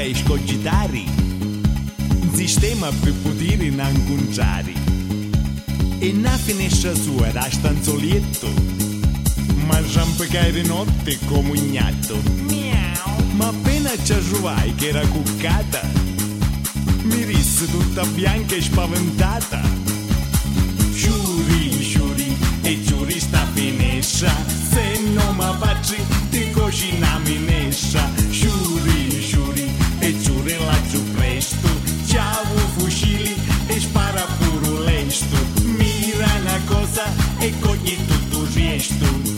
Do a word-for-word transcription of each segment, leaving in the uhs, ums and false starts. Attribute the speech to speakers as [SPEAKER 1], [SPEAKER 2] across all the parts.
[SPEAKER 1] e scogitare, un sistema per poter incontrare. E na finestra sua era stanzolietto, ma giampicare notte come un gnatto. Ma appena ci arrivai che era cuccata, mi risse tutta bianca e spaventata. Giuri, giuri, e giuri sta finestra, se non mi facci ti cucina minestra. Giuri, giuri, e giuri laggiù presto, ciao fucili e spara pure lesto. Mira una cosa e cogli tutto il resto.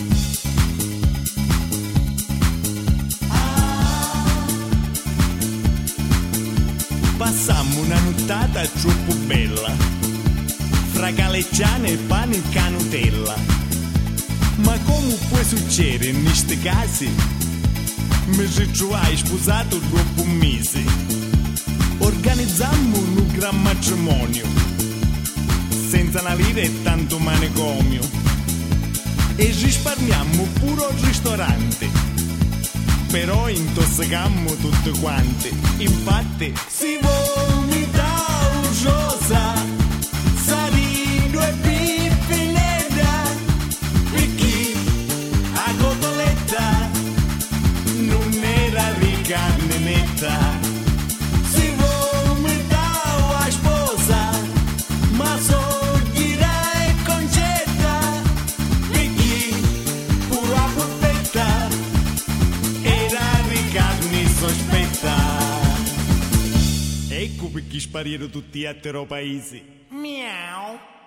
[SPEAKER 1] Passammo una nottata troppo bella, fra calecciane e pane e canutella. Ma come può succedere in questi casi? Mi ritrovai sposato dopo un mese. Organizzammo un gran matrimonio, senza una lira e tanto manicomio. E risparmiammo pure al ristorante, però intossicammo tutte quante. Infatti si vomita rosa, salino e pipinetta, e chi a cotoletta non era di carne netta. Si vomitava a sposa, ma sorgirà e concetta, e chi pure a polpetta era di carne sospetta. Ecco perché sparirono tutti gli altri paesi. Miau.